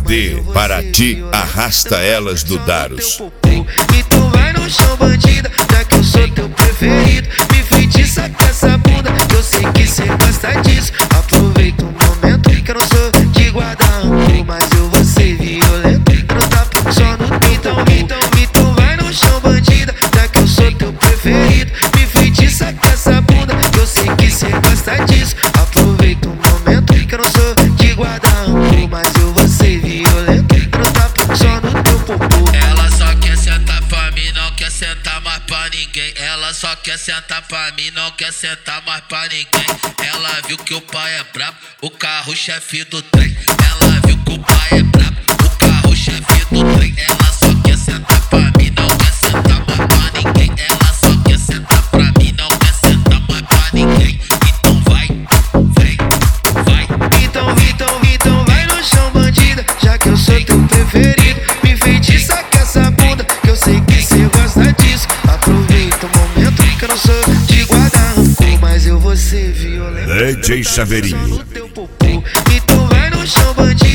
CD para ti, arrasta elas do Daros. Então vai no chão, bandida, já que eu sou teu preferido. Me feitiça com essa bunda, que eu sei que cê gosta disso. Aproveita o momento que eu não sou de guardar rancor, mas eu vou ser violento, eu não tá só no então vai no chão, bandida, já que eu sou teu preferido. Me feitiça com essa bunda, que eu sei que cê gosta disso. Aproveita o momento que eu não sou de guardar rancor, mas eu vou ser violento, eu não tá só no teu popô. Ela só quer sentar pra mim, não quer sentar mais pra ninguém. Ela só quer sentar pra mim, não quer sentar mais pra ninguém. Ela viu que o pai é brabo, o carro-chefe do trem. Ela viu que o pai é brabo, o carro-chefe do trem. Ela só quer sentar pra mim, não quer sentar mais pra ninguém. Ela só quer sentar pra mim, não quer sentar mais pra ninguém. Então vai, vai. Então vai no chão, bandida, já que eu sou teu preferido. Me feitiça com essa bunda, que eu sei que cê gosta disso. Aproveita o momento que eu não sou de guardar rancor, mas eu vou ser violento. DJ Chaveirinho. Então vai no chão, bandida.